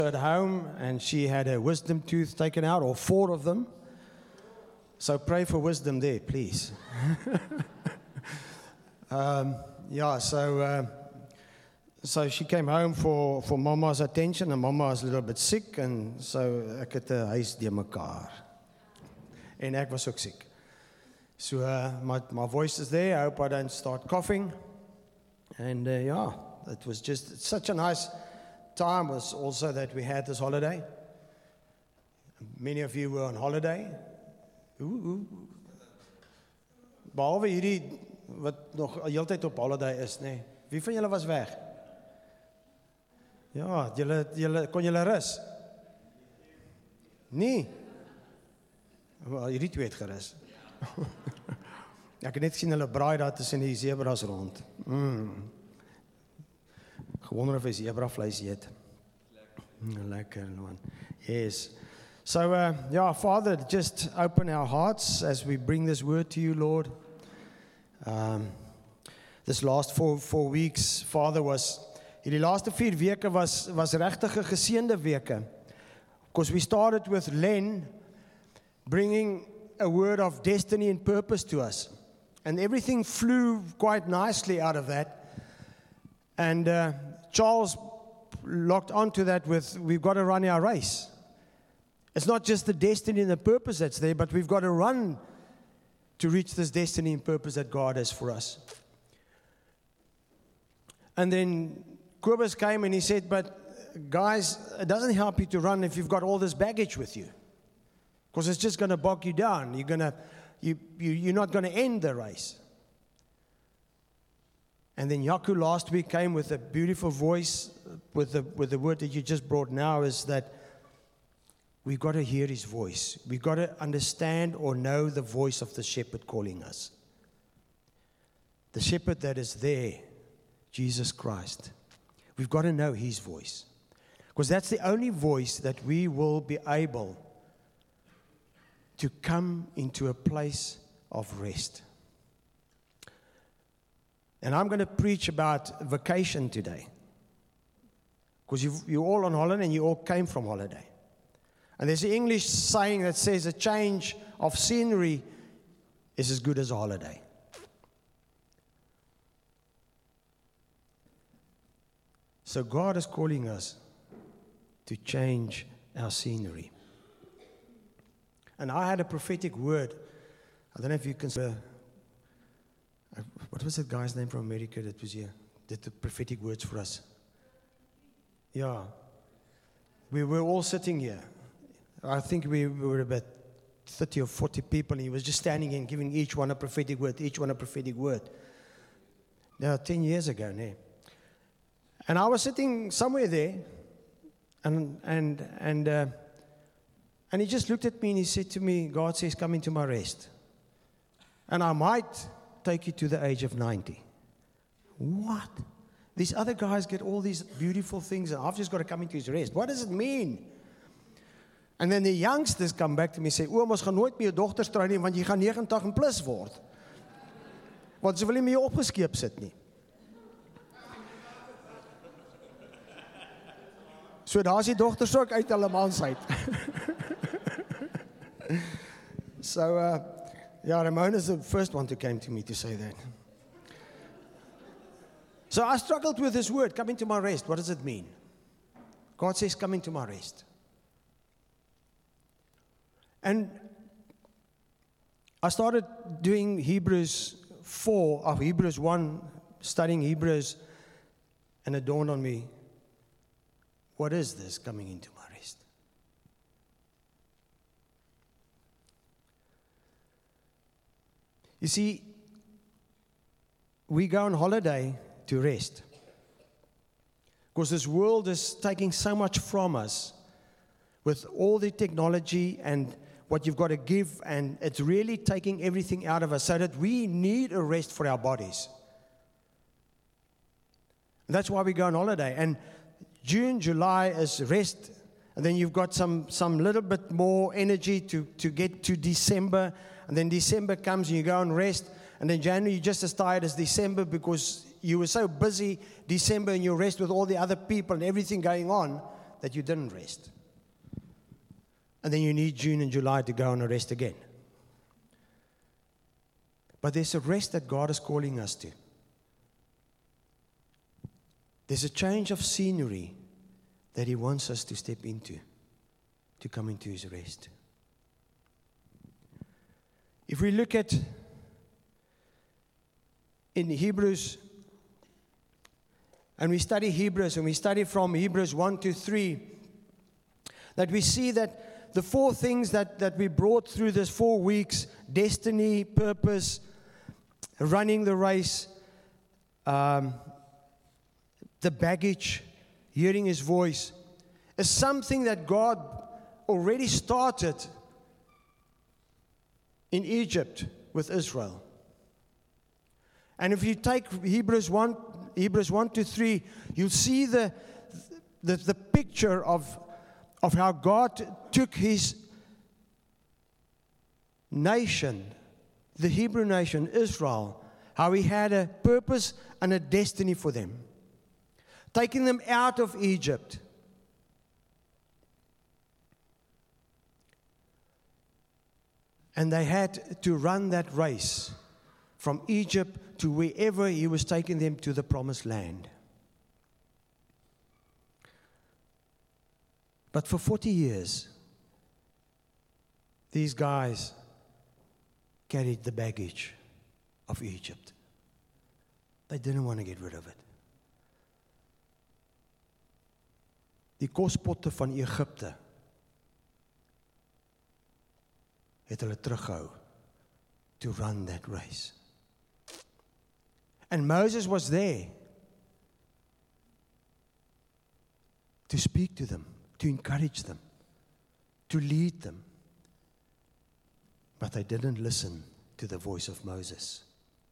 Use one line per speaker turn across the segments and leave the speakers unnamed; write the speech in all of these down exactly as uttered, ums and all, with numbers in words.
At home, and she had a wisdom tooth taken out, or four of them. So pray for wisdom there, please. um, yeah, so uh, so she came home for, for Mama's attention, and Mama was a little bit sick, and so ek het 'n huis de mekaar. En ek was ook siek. So uh, my, my voice is there. I hope I don't start coughing. And uh, yeah, it was just such a nice time was also that we had this holiday. Many of you were on holiday. Ooh, ooh. Behalwe hierdie wat nog heeltyd op holiday is, nê. Nee. Wie van julle was weg? Ja, julle julle kon julle rus? Nee. Wel, hierdie twee het gerus. Ek het net sien hulle braai daar tussen die zebras rond. Mm. Gewonder of hy zebra vleis eet. Lekker man. Yes. So, uh, yeah, Father, just open our hearts as we bring this word to you, Lord. Um, this last four, four weeks, Father, was, hierdie laaste vier weke was, was regtig 'n geseënde weke. Because we started with Len bringing a word of destiny and purpose to us. And everything flew quite nicely out of that. And uh, Charles locked onto that with, we've got to run our race. It's not just the destiny and the purpose that's there, but we've got to run to reach this destiny and purpose that God has for us. And then Kobus came and he said, but guys, it doesn't help you to run if you've got all this baggage with you. Because it's just going to bog you down. You're going to, you, you, you're not going to end the race. And then Yaku last week came with a beautiful voice, with the, with the word that you just brought now, is that we've got to hear his voice. We've got to understand or know the voice of the shepherd calling us. The shepherd that is there, Jesus Christ. We've got to know his voice. Because that's the only voice that we will be able to come into a place of rest. And I'm going to preach about vacation today. Because you're all on holiday and you all came from holiday. And there's an English saying that says a change of scenery is as good as a holiday. So God is calling us to change our scenery. And I had a prophetic word. I don't know if you can... Uh, what was that guy's name from America that was here? Did the prophetic words for us. Yeah. We were all sitting here. I think we were about thirty or forty people, and he was just standing and giving each one a prophetic word, each one a prophetic word. Now, ten years ago, ne? And I was sitting somewhere there, and and and uh, and he just looked at me and he said to me, God says, come into my rest. And I might take you to the age of ninety. What? These other guys get all these beautiful things, and I've just got to come into his rest. What does it mean? And then the youngsters come back to me and say, oom, ons gaan nooit meer jou dogters trou nie, want jy gaan negentig en plus word. Want ze wil nie meer opgeskeep sit nie. So daar is die dogters ook uit hulle mans uit. So, uh, yeah, Ramona is the first one who came to me to say that. So I struggled with this word, come into my rest. What does it mean? God says, come into my rest. And I started doing Hebrews four, of Hebrews one, studying Hebrews, and it dawned on me, what is this coming into my rest? You see, we go on holiday to rest. Because this world is taking so much from us with all the technology and what you've got to give, and it's really taking everything out of us so that we need a rest for our bodies. And that's why we go on holiday. And June, July is rest, and then you've got some, some little bit more energy to, to get to December, and then December comes and you go on rest, and then January you're just as tired as December because you were so busy December and you rest with all the other people and everything going on that you didn't rest. And then you need June and July to go on a rest again. But there's a rest that God is calling us to. There's a change of scenery that He wants us to step into, to come into His rest. If we look at in Hebrews, and we study Hebrews, and we study from Hebrews one to three, that we see that the four things that, that we brought through this four weeks, destiny, purpose, running the race, um, the baggage, hearing His voice, is something that God already started in Egypt with Israel. And if you take Hebrews one, Hebrews one to three, you'll see the, the, the picture of, of how God took His nation, the Hebrew nation, Israel, how He had a purpose and a destiny for them, taking them out of Egypt. And they had to run that race from Egypt to wherever He was taking them to the promised land. But for forty years, these guys carried the baggage of Egypt. They didn't want to get rid of it. Die kospotte van Egipte het hulle teruggehou to run that race. And Moses was there to speak to them, to encourage them, to lead them. But they didn't listen to the voice of Moses.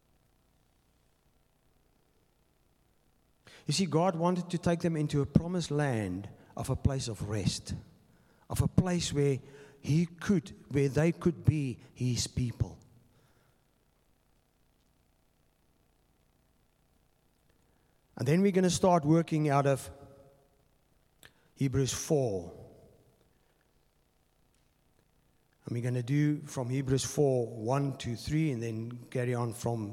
You see, God wanted to take them into a promised land of a place of rest, of a place where He could, where they could be His people. And then we're going to start working out of Hebrews four. And we're going to do from Hebrews four, one to three, and then carry on from.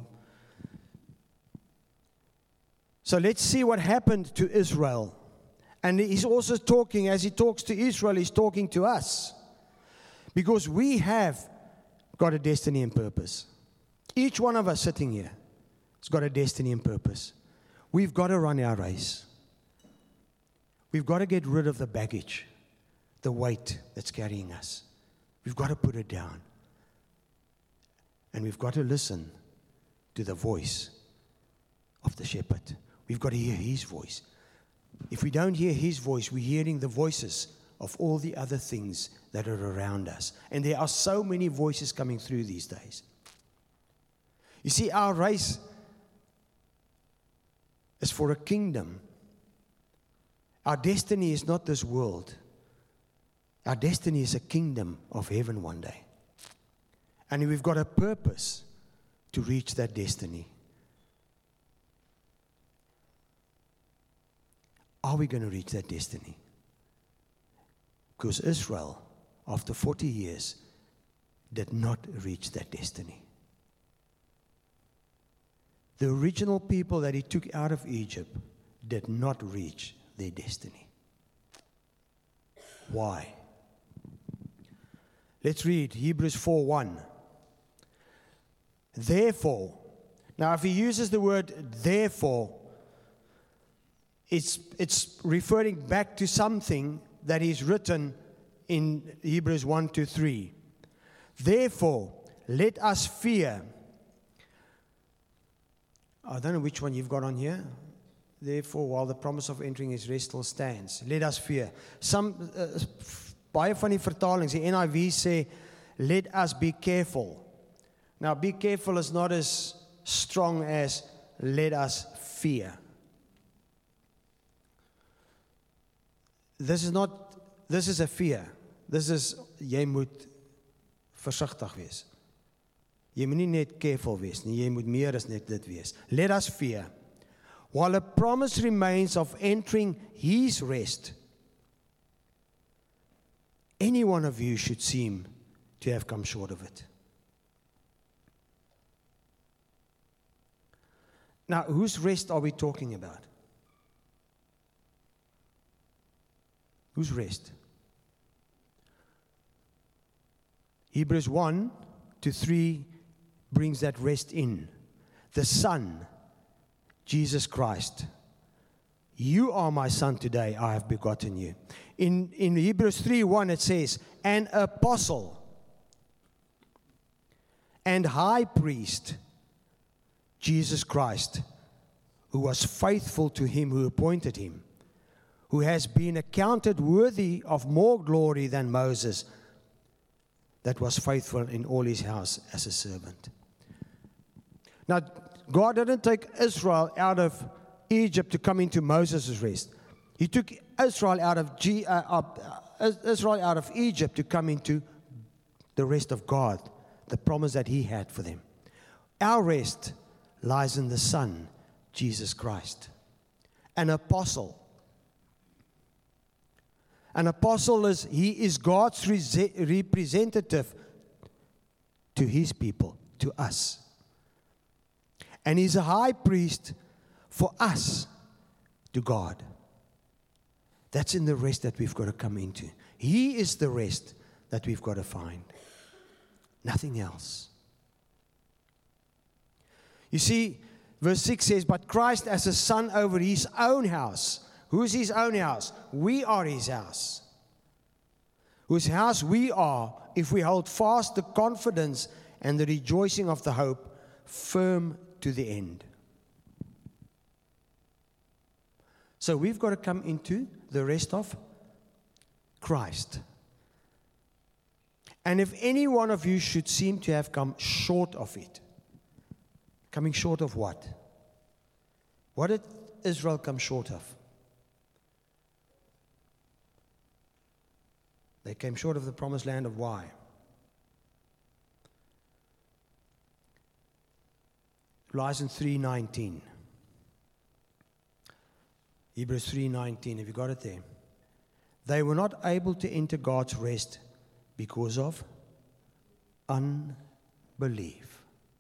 So let's see what happened to Israel. And He's also talking, as He talks to Israel, He's talking to us. Because we have got a destiny and purpose. Each one of us sitting here has got a destiny and purpose. We've got to run our race. We've got to get rid of the baggage, the weight that's carrying us. We've got to put it down. And we've got to listen to the voice of the shepherd. We've got to hear His voice. If we don't hear His voice, we're hearing the voices of all the other things that are around us. And there are so many voices coming through these days. You see, our race is for a kingdom. Our destiny is not this world. Our destiny is a kingdom of heaven one day. And we've got a purpose to reach that destiny. Are we going to reach that destiny? Because Israel, after forty years, did not reach that destiny. The original people that He took out of Egypt did not reach their destiny. Why? Let's read Hebrews four one. Therefore, now if he uses the word therefore, it's, it's referring back to something that is written in Hebrews one to three. Therefore, let us fear. I don't know which one you've got on here. Therefore, while the promise of entering His rest still stands, let us fear. Some, uh, baie van die vertalings, die N I V sê, let us be careful. Now, be careful is not as strong as let us fear. This is not, this is a fear. This is, jy moet versigtig wees. Jy moet nie net careful wees nie, jy moet meer as net dit wees. Let us fear. While a promise remains of entering His rest. any one of you should seem to have come short of it. Now, whose rest are we talking about? Whose rest? Hebrews one to three brings that rest in. The Son, Jesus Christ. You are my son today, I have begotten you. In, in Hebrews three one it says, an apostle and high priest, Jesus Christ, who was faithful to him who appointed him, who has been accounted worthy of more glory than Moses, that was faithful in all his house as a servant. Now, God didn't take Israel out of Egypt to come into Moses' rest. He took Israel out of G, uh, uh, Israel out of Egypt to come into the rest of God, the promise that He had for them. Our rest lies in the Son, Jesus Christ, an apostle. An apostle is, he is God's re- representative to His people, to us. And He's a high priest for us to God. That's in the rest that we've got to come into. He is the rest that we've got to find. Nothing else. You see, verse six says, but Christ as a son over His own house. Who's His own house? We are His house. Whose house we are if we hold fast the confidence and the rejoicing of the hope firm to the end. So we've got to come into the rest of Christ. And if any one of you should seem to have come short of it, coming short of what? What did Israel come short of? They came short of the promised land of why? Lies in three nineteen. Hebrews three nineteen, have you got it there? They were not able to enter God's rest because of unbelief.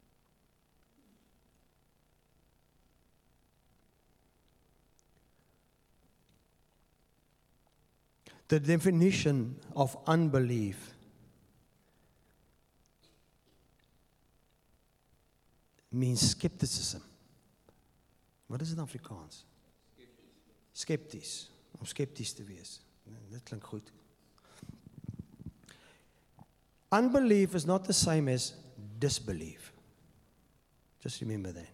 The definition of unbelief means skepticism. Wat is dit in Afrikaans? Skepties. Om skepties te wees. Dit klink goed. Unbelief is not the same as disbelief. Just remember that.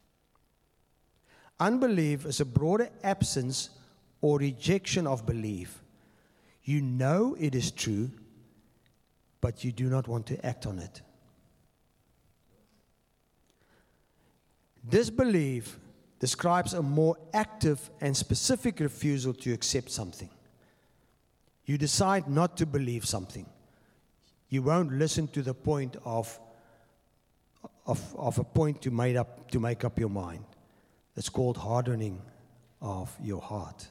Unbelief is a broader absence or rejection of belief. You know it is true, but you do not want to act on it. Disbelief describes a more active and specific refusal to accept something. You decide not to believe something. You won't listen to the point of, of, of a point to, made up, to make up your mind. It's called hardening of your heart.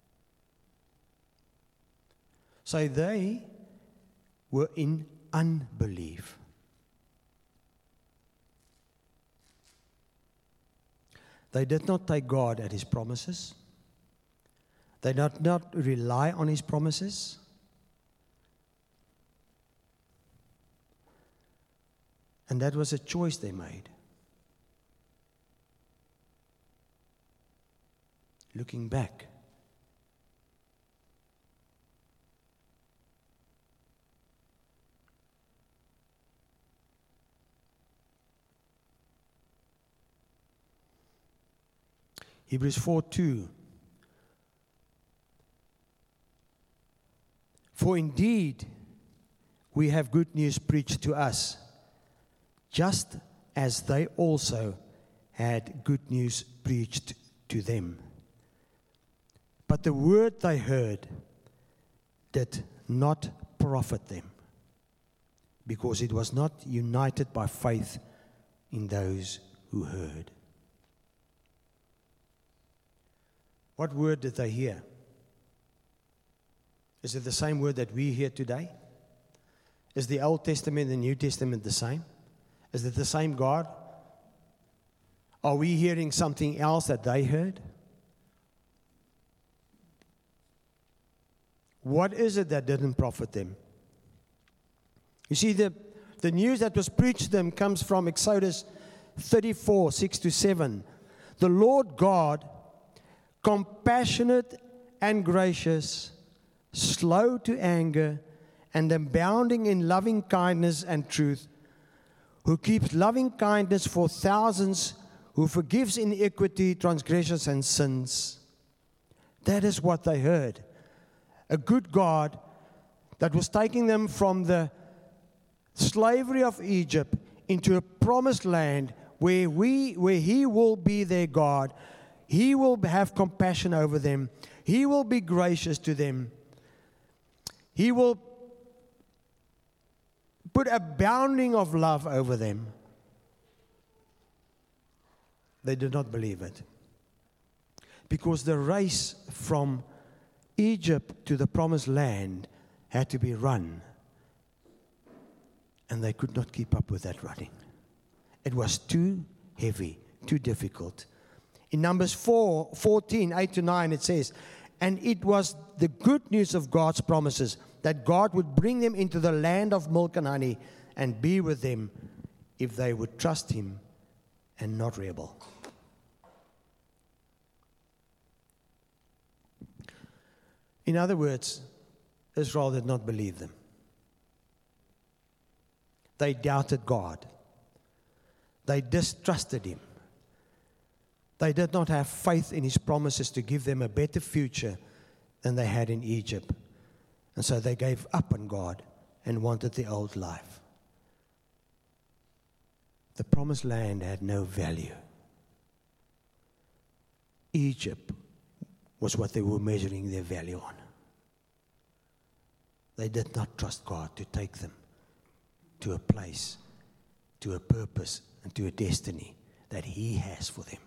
So they were in unbelief. They did not take God at His promises. They did not rely on His promises. And that was a choice they made. Looking back. Hebrews four two. For indeed, we have good news preached to us, just as they also had good news preached to them. But the word they heard did not profit them, because it was not united by faith in those who heard. What word did they hear? Is it the same word that we hear today? Is the Old Testament and the New Testament the same? Is it the same God? Are we hearing something else that they heard? What is it that didn't profit them? You see, the, the news that was preached to them comes from Exodus thirty-four, six to seven. The Lord God, compassionate and gracious, slow to anger, and abounding in loving kindness and truth, who keeps loving kindness for thousands, who forgives iniquity, transgressions, and sins. That is what they heard. A good God that was taking them from the slavery of Egypt into a promised land where we, where He will be their God. He will have compassion over them. He will be gracious to them. He will put a bounding of love over them. They did not believe it. Because the race from Egypt to the promised land had to be run. And they could not keep up with that running. It was too heavy, too difficult. In Numbers four, fourteen, eight to nine, it says, and it was the good news of God's promises that God would bring them into the land of milk and honey and be with them if they would trust Him and not rebel. In other words, Israel did not believe them. They doubted God. They distrusted Him. They did not have faith in His promises to give them a better future than they had in Egypt. And so they gave up on God and wanted the old life. The promised land had no value. Egypt was what they were measuring their value on. They did not trust God to take them to a place, to a purpose, and to a destiny that He has for them.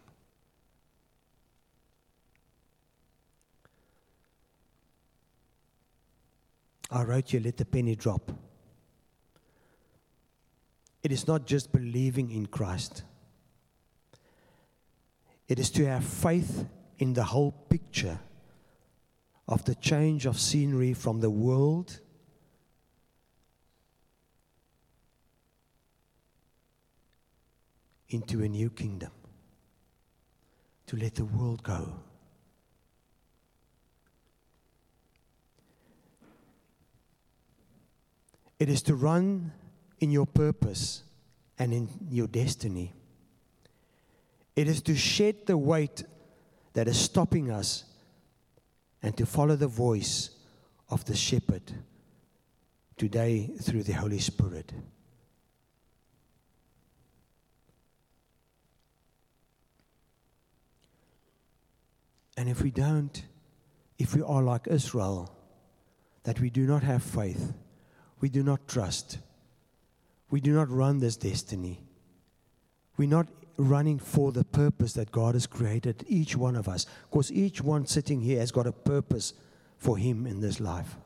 I wrote you, let the penny drop. It is not just believing in Christ. It is to have faith in the whole picture of the change of scenery from the world into a new kingdom. To let the world go. It is to run in your purpose and in your destiny. It is to shed the weight that is stopping us and to follow the voice of the shepherd today through the Holy Spirit. And if we don't, if we are like Israel, that we do not have faith, we do not trust, we do not run this destiny, we're not running for the purpose that God has created each one of us, because each one sitting here has got a purpose for Him in this life.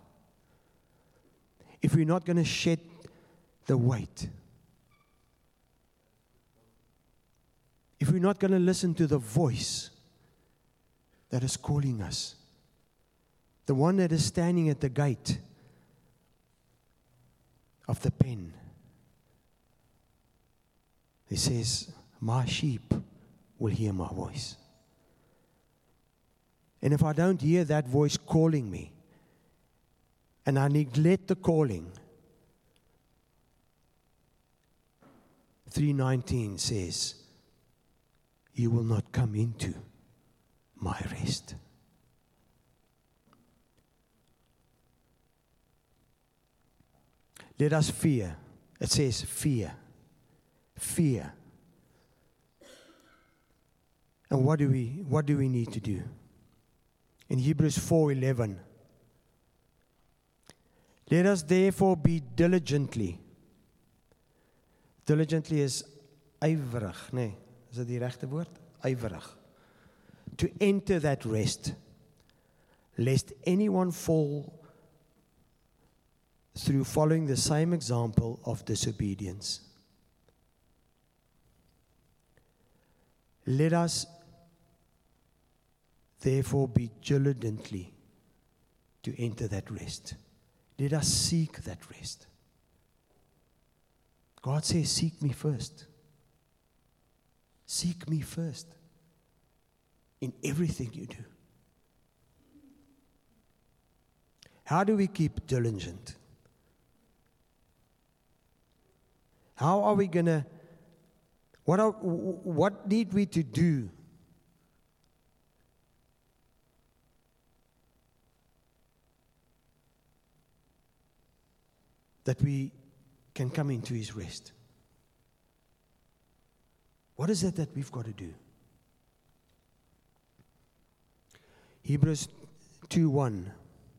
If we're not going to shed the weight, if we're not going to listen to the voice that is calling us, the one that is standing at the gate of the pen, he says, my sheep will hear my voice. And if I don't hear that voice calling me, and I neglect the calling, three nineteen says, you will not come into my rest. Let us fear. It says fear. Fear. And what do we what do we need to do? In Hebrews four eleven, let us therefore be diligently. Diligently is ywerig, nee, is dit die regte woord? Ywerig. To enter that rest, lest anyone fall through following the same example of disobedience. Let us therefore be diligently to enter that rest. Let us seek that rest. God says, seek me first. Seek me first in everything you do. How do we keep diligent? How are we going to, what are, what need we to do that we can come into His rest? What is it that we've got to do? Hebrews two one.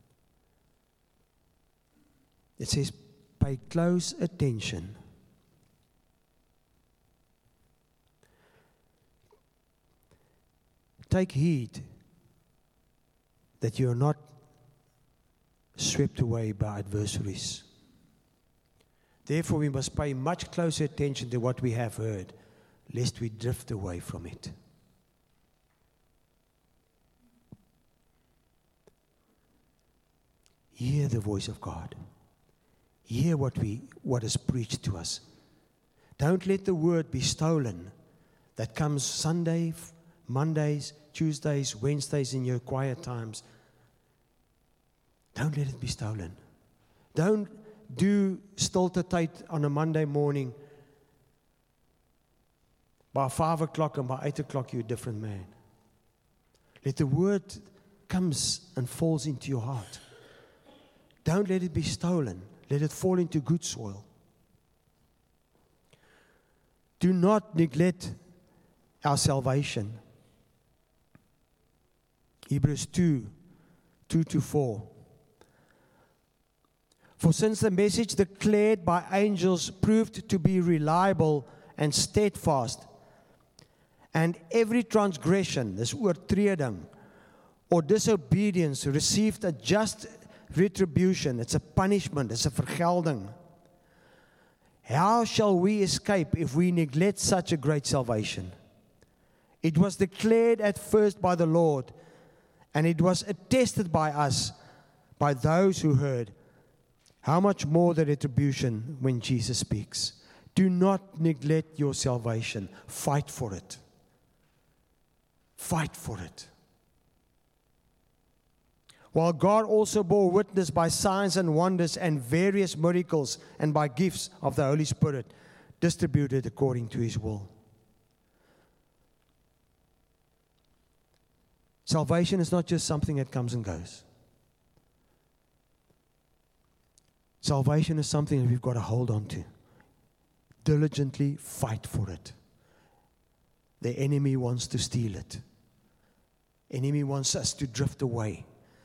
It says, pay close attention. Take heed that you are not swept away by adversaries. Therefore, we must pay much closer attention to what we have heard, lest we drift away from it. Hear the voice of God. Hear what we what is preached to us. Don't let the word be stolen that comes Sunday, Mondays, Tuesdays, Wednesdays in your quiet times. Don't let it be stolen. Don't do stultitate on a Monday morning. By five o'clock and by eight o'clock you're a different man. Let the word comes and falls into your heart. Don't let it be stolen. Let it fall into good soil. Do not neglect our salvation. Hebrews two, two to four. For since the message declared by angels proved to be reliable and steadfast, and every transgression, this oortreding, or disobedience received a just retribution, it's a punishment, it's a vergelding. How shall we escape if we neglect such a great salvation? It was declared at first by the Lord, and it was attested by us, by those who heard. How much more the retribution when Jesus speaks? Do not neglect your salvation. Fight for it. Fight for it. While God also bore witness by signs and wonders and various miracles and by gifts of the Holy Spirit distributed according to His will. Salvation is not just something that comes and goes. Salvation is something that we've got to hold on to. Diligently fight for it. The enemy wants to steal it. The enemy wants us to drift away.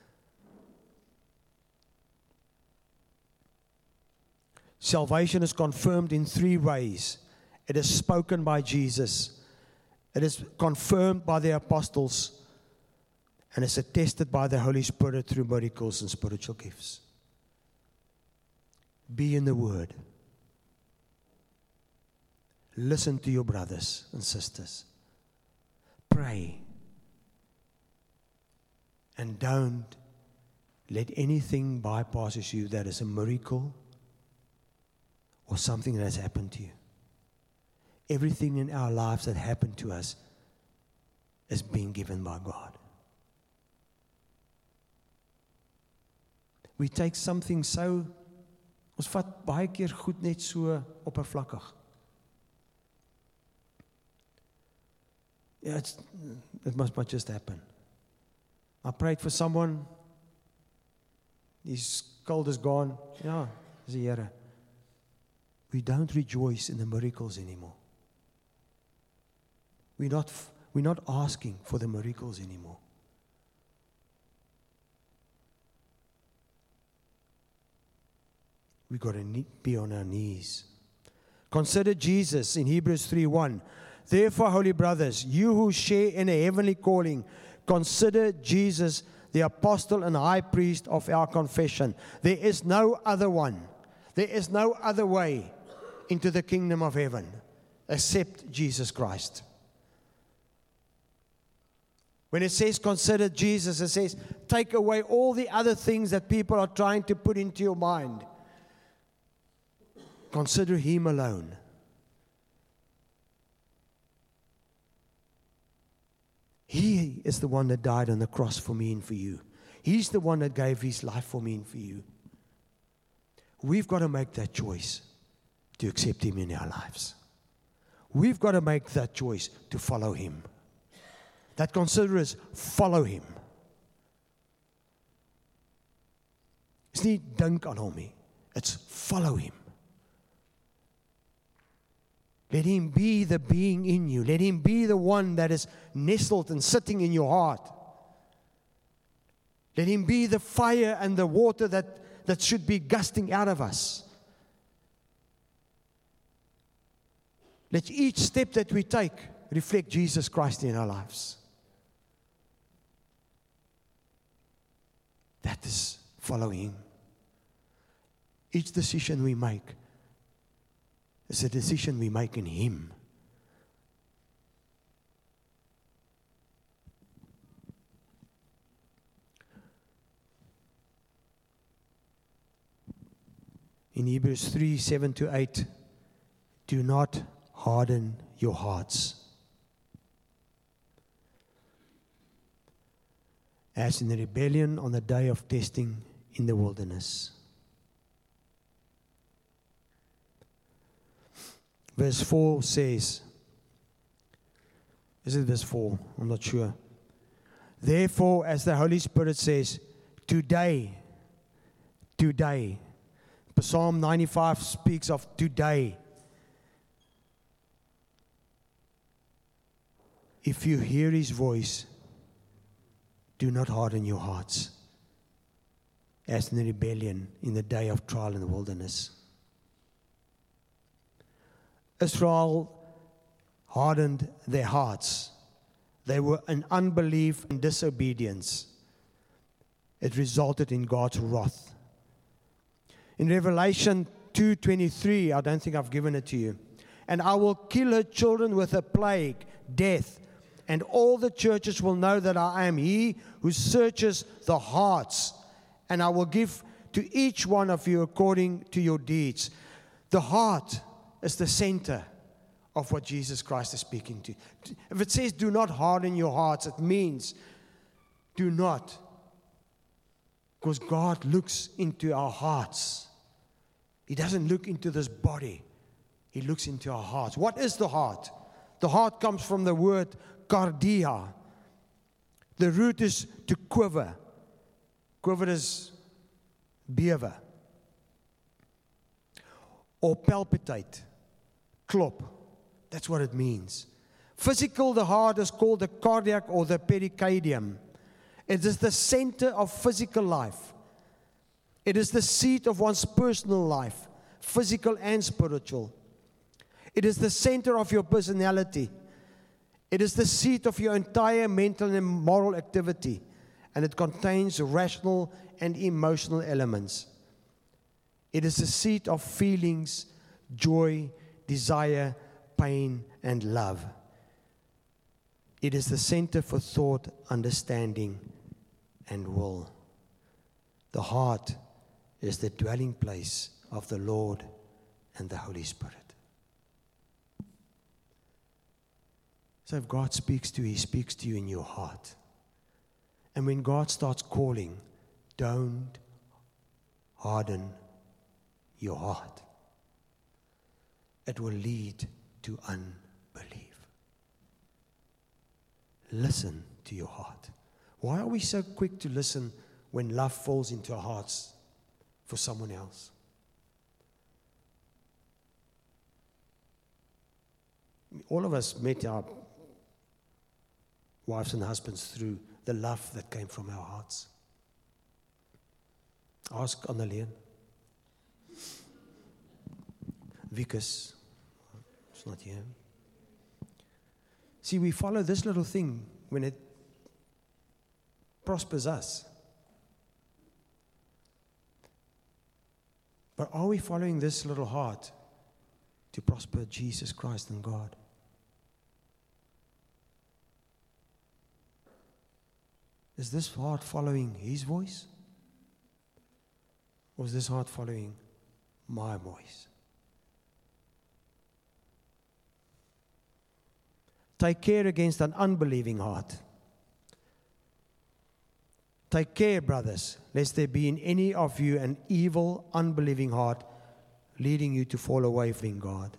Salvation is confirmed in three ways. It is spoken by Jesus. It is confirmed by the apostles. And it's attested by the Holy Spirit through miracles and spiritual gifts. Be in the Word. Listen to your brothers and sisters. Pray. And don't let anything bypass you that is a miracle or something that has happened to you. Everything in our lives that happened to us is being given by God. We take something so, ons vat baie keer goed net so oppervlakkig. Yeah, it's, it must not just happen. I prayed for someone, his cold is gone. Yeah, dis die Here. We don't rejoice in the miracles anymore. We're not, we're not asking for the miracles anymore. We've got to be on our knees. Consider Jesus in Hebrews three one. Therefore, holy brothers, you who share in a heavenly calling, consider Jesus the apostle and high priest of our confession. There is no other one. There is no other way into the kingdom of heaven except Jesus Christ. When it says consider Jesus, it says take away all the other things that people are trying to put into your mind. Consider Him alone. He is the one that died on the cross for me and for you. He's the one that gave His life for me and for you. We've got to make that choice to accept Him in our lives. We've got to make that choice to follow Him. That consider is follow Him. It's nie dink aan hom nie. It's follow Him. Let Him be the being in you. Let Him be the one that is nestled and sitting in your heart. Let Him be the fire and the water that, that should be gusting out of us. Let each step that we take reflect Jesus Christ in our lives. That is following Him. Each decision we make is a decision we make in Him. In Hebrews three, seven to eight, do not harden your hearts, as in the rebellion on the day of testing in the wilderness. Verse four says, is it verse four? I'm not sure. Therefore, as the Holy Spirit says, today, today. Psalm ninety-five speaks of today. If you hear His voice, do not harden your hearts, as in the rebellion in the day of trial in the wilderness. Israel hardened their hearts. They were in unbelief and disobedience. It resulted in God's wrath. In Revelation two twenty-three, I don't think I've given it to you. And I will kill her children with a plague, death, and all the churches will know that I am He who searches the hearts, and I will give to each one of you according to your deeds. The heart is the center of what Jesus Christ is speaking to. If it says do not harden your hearts, it means do not. Because God looks into our hearts. He doesn't look into this body. He looks into our hearts. What is the heart? The heart comes from the word cardia. The root is to quiver. Quiver is bewe. Or palpitate. Klop. That's what it means. Physical, the heart is called the cardiac or the pericardium. It is the center of physical life. It is the seat of one's personal life, physical and spiritual. It is the center of your personality. It is the seat of your entire mental and moral activity, and it contains rational and emotional elements. It is the seat of feelings, joy, desire, pain, and love. It is the center for thought, understanding, and will. The heart is the dwelling place of the Lord and the Holy Spirit. So if God speaks to you, He speaks to you in your heart. And when God starts calling, don't harden your heart. It will lead to unbelief. Listen to your heart. Why are we so quick to listen when love falls into our hearts for someone else? All of us met our wives and husbands through the love that came from our hearts. Ask Annalene. Vickers. It's not here. See, we follow this little thing when it prospers us. But are we following this little heart to prosper Jesus Christ and God? Is this heart following His voice? Or is this heart following my voice? Take care against an unbelieving heart. Take care, brothers, lest there be in any of you an evil, unbelieving heart, leading you to fall away from God.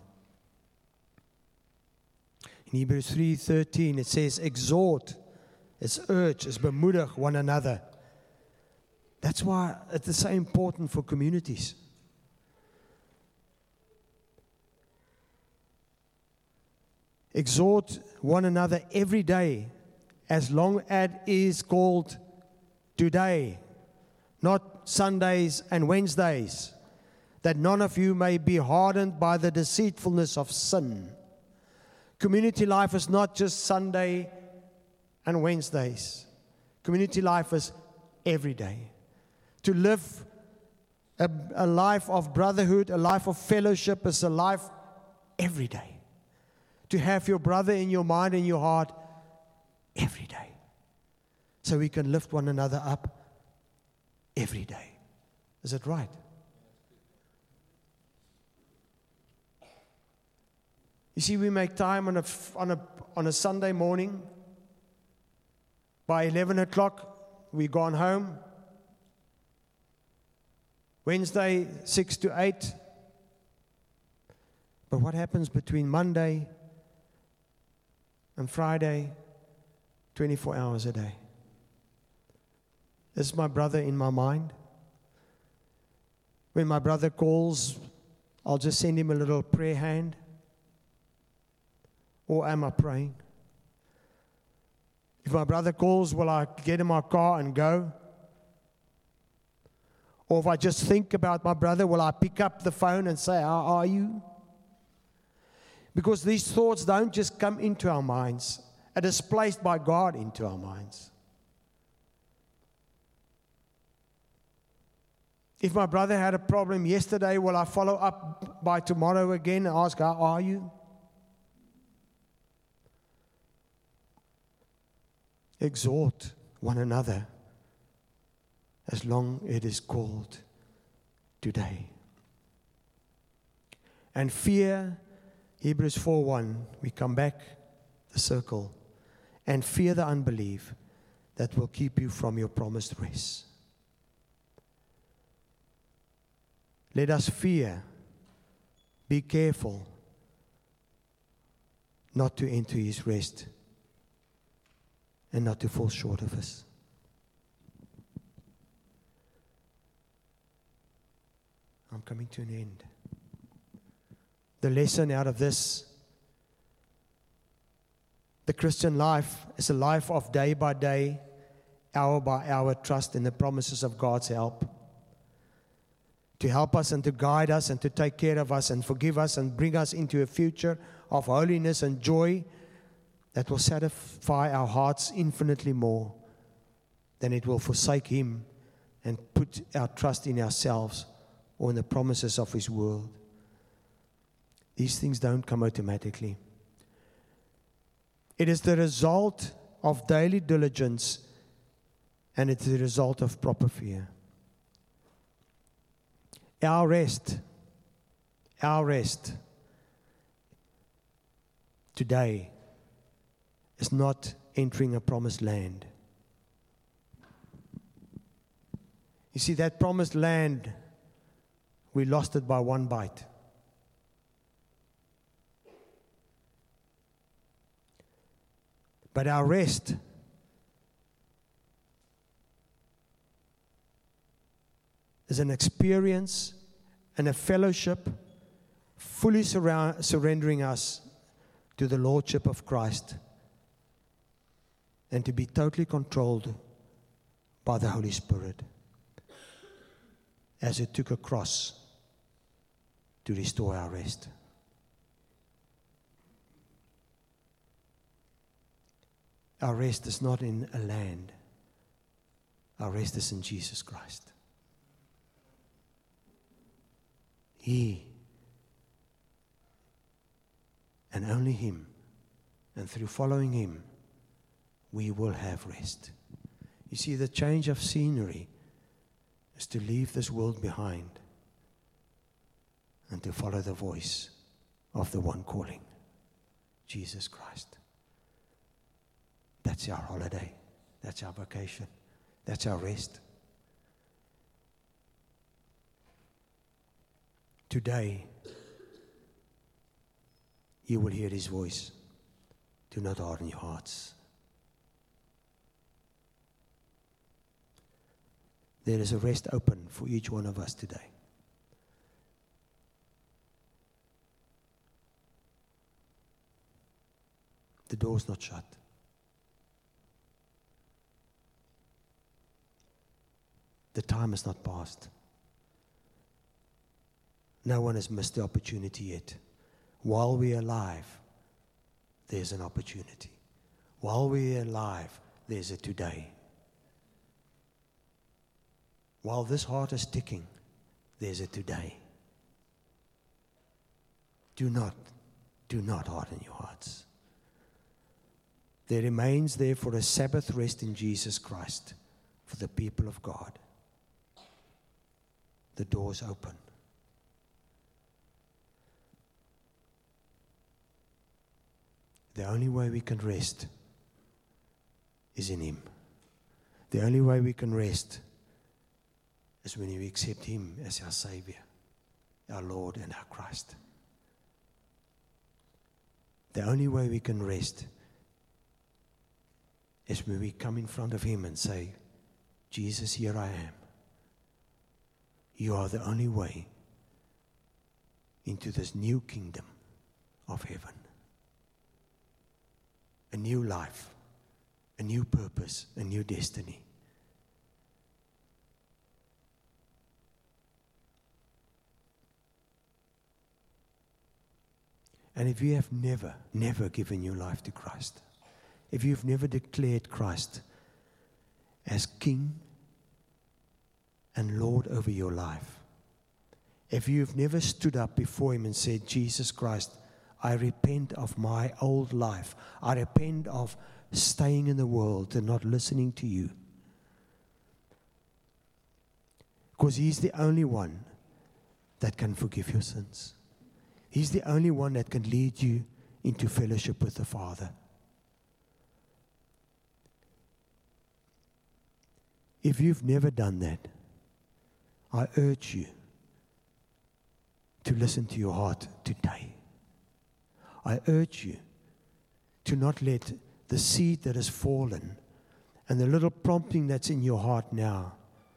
In Hebrews three thirteen, it says, exhort, it's urge, it's bemoedig one another. That's why it's so important for communities. Exhort one another every day, as long as it is called today, not Sundays and Wednesdays, that none of you may be hardened by the deceitfulness of sin. Community life is not just Sunday and Wednesdays. Community life is every day. To live a, a life of brotherhood, a life of fellowship is a life every day. To have your brother in your mind and your heart every day. So we can lift one another up every day. Is it right? You see, we make time on a, on a, on a Sunday morning. By eleven o'clock, we've gone home. Wednesday, six to eight. But what happens between Monday and Friday? twenty-four hours a day. Is my brother in my mind? When my brother calls, I'll just send him a little prayer hand. Or am I praying? If my brother calls, will I get in my car and go? Or if I just think about my brother, will I pick up the phone and say, how are you? Because these thoughts don't just come into our minds. It is placed by God into our minds. If my brother had a problem yesterday, will I follow up by tomorrow again and ask, how are you? Exhort one another as long as it is called today. And fear, Hebrews four one, we come back the circle, and fear the unbelief that will keep you from your promised rest. Let us fear, be careful not to enter His rest and not to fall short of us. I'm coming to an end. The lesson out of this, the Christian life is a life of day by day, hour by hour trust in the promises of God's help. To help us and to guide us and to take care of us and forgive us and bring us into a future of holiness and joy that will satisfy our hearts infinitely more than it will forsake Him and put our trust in ourselves or in the promises of His word. These things don't come automatically. It is the result of daily diligence, and it's the result of proper fear. Our rest, our rest today is not entering a promised land. You see, that promised land, we lost it by one bite. But our rest is an experience and a fellowship fully surround, surrendering us to the Lordship of Christ and to be totally controlled by the Holy Spirit as it took a cross to restore our rest. Our rest is not in a land. Our rest is in Jesus Christ. He and only Him, and through following Him, we will have rest. You see, the change of scenery is to leave this world behind and to follow the voice of the one calling, Jesus Christ. That's our holiday. That's our vacation. That's our rest. Today, you will hear His voice. Do not harden your hearts. There is a rest open for each one of us today. The door's not shut. The time has not passed. No one has missed the opportunity yet. While we are alive, there's an opportunity. While we are alive, there's a today. While this heart is ticking, there's a today. Do not, do not harden your hearts. There remains therefore a Sabbath rest in Jesus Christ for the people of God. The door's open. The only way we can rest is in Him. The only way we can rest is when we accept Him as our Savior, our Lord and our Christ. The only way we can rest is when we come in front of Him and say, Jesus, here I am. You are the only way into this new kingdom of heaven. A new life, a new purpose, a new destiny. And if you have never, never given your life to Christ, if you've never declared Christ as King and Lord over your life, if you've never stood up before Him and said, Jesus Christ, I repent of my old life. I repent of staying in the world and not listening to you. Because He's the only one that can forgive your sins. He's the only one that can lead you into fellowship with the Father. If you've never done that, I urge you to listen to your heart today. I urge you to not let the seed that has fallen and the little prompting that's in your heart now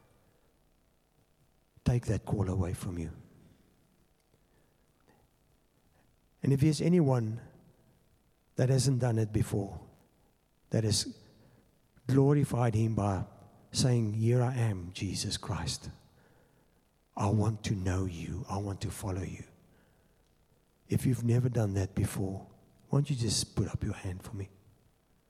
take that call away from you. And if there's anyone that hasn't done it before, that has glorified Him by saying, here I am, Jesus Christ. I want to know you. I want to follow you. If you've never done that before, why don't you just put up your hand for me?